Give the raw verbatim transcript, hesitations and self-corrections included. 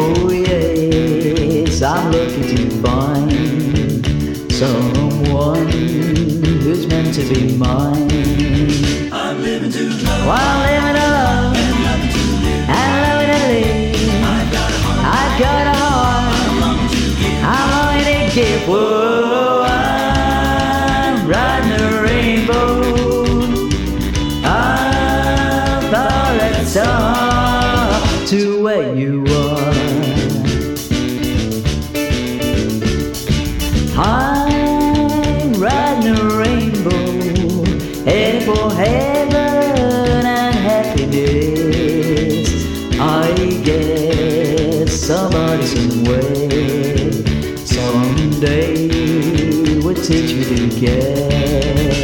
Oh yes, I'm looking to find someone who's meant to be mine. I'm living to love. While I'm living alone And loving to live. and loving to live, I've got a heart. I've got a heart I'm longing to give. I'm longing to give. Whoa, I'm riding a rainbow. I thought that's all to where you are. I'm riding a rainbow, heading for heaven and happiness. I guess somebody somewhere someday would teach me to care.